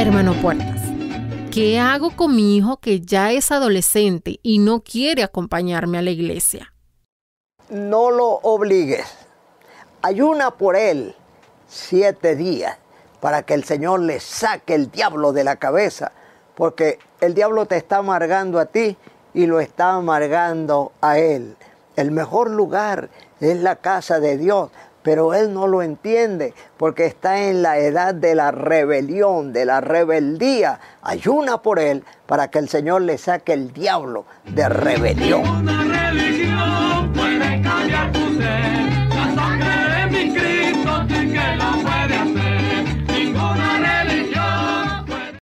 Hermano Puertas, ¿qué hago con mi hijo que ya es adolescente y no quiere acompañarme a la iglesia? No lo obligues. Ayuna por él 7 días para que el Señor le saque el diablo de la cabeza, porque el diablo te está amargando a ti y lo está amargando a él. El mejor lugar es la casa de Dios, pero él no lo entiende porque está en la edad de la rebelión, de la rebeldía. Ayuna por él para que el Señor le saque el diablo de rebelión.